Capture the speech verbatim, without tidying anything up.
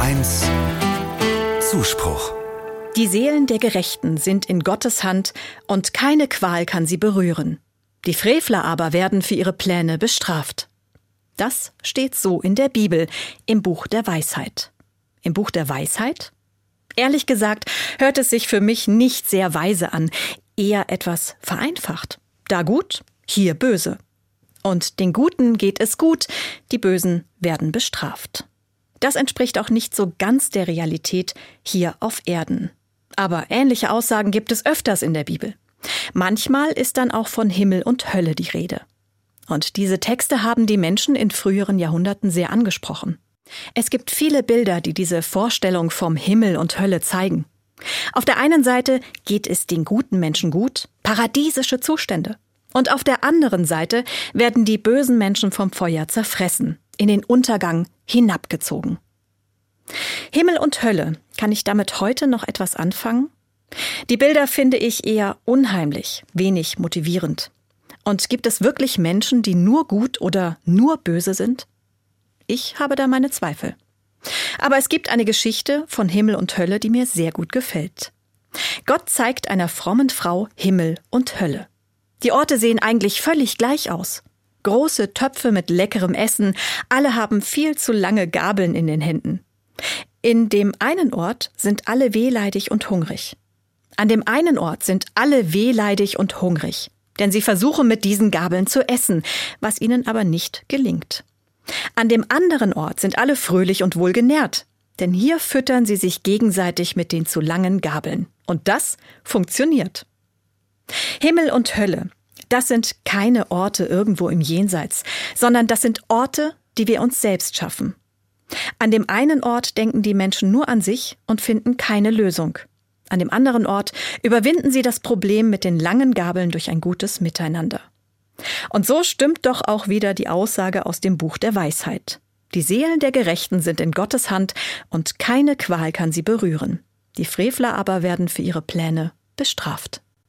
eins Zuspruch. Die Seelen der Gerechten sind in Gottes Hand und keine Qual kann sie berühren. Die Frevler aber werden für ihre Pläne bestraft. Das steht so in der Bibel, im Buch der Weisheit. Im Buch der Weisheit? Ehrlich gesagt, hört es sich für mich nicht sehr weise an, eher etwas vereinfacht. Da gut, hier böse. Und den Guten geht es gut, die Bösen werden bestraft. Das entspricht auch nicht so ganz der Realität hier auf Erden. Aber ähnliche Aussagen gibt es öfters in der Bibel. Manchmal ist dann auch von Himmel und Hölle die Rede. Und diese Texte haben die Menschen in früheren Jahrhunderten sehr angesprochen. Es gibt viele Bilder, die diese Vorstellung vom Himmel und Hölle zeigen. Auf der einen Seite geht es den guten Menschen gut, paradiesische Zustände. Und auf der anderen Seite werden die bösen Menschen vom Feuer zerfressen, in den Untergang hinabgezogen. Himmel und Hölle, kann ich damit heute noch etwas anfangen? Die Bilder finde ich eher unheimlich, wenig motivierend. Und gibt es wirklich Menschen, die nur gut oder nur böse sind? Ich habe da meine Zweifel. Aber es gibt eine Geschichte von Himmel und Hölle, die mir sehr gut gefällt. Gott zeigt einer frommen Frau Himmel und Hölle. Die Orte sehen eigentlich völlig gleich aus. Große Töpfe mit leckerem Essen, alle haben viel zu lange Gabeln in den Händen. In dem einen Ort sind alle wehleidig und hungrig. An dem einen Ort sind alle wehleidig und hungrig, denn sie versuchen mit diesen Gabeln zu essen, was ihnen aber nicht gelingt. An dem anderen Ort sind alle fröhlich und wohlgenährt, denn hier füttern sie sich gegenseitig mit den zu langen Gabeln. Und das funktioniert. Himmel und Hölle, das sind keine Orte irgendwo im Jenseits, sondern das sind Orte, die wir uns selbst schaffen. An dem einen Ort denken die Menschen nur an sich und finden keine Lösung. An dem anderen Ort überwinden sie das Problem mit den langen Gabeln durch ein gutes Miteinander. Und so stimmt doch auch wieder die Aussage aus dem Buch der Weisheit. Die Seelen der Gerechten sind in Gottes Hand und keine Qual kann sie berühren. Die Frevler aber werden für ihre Pläne bestraft.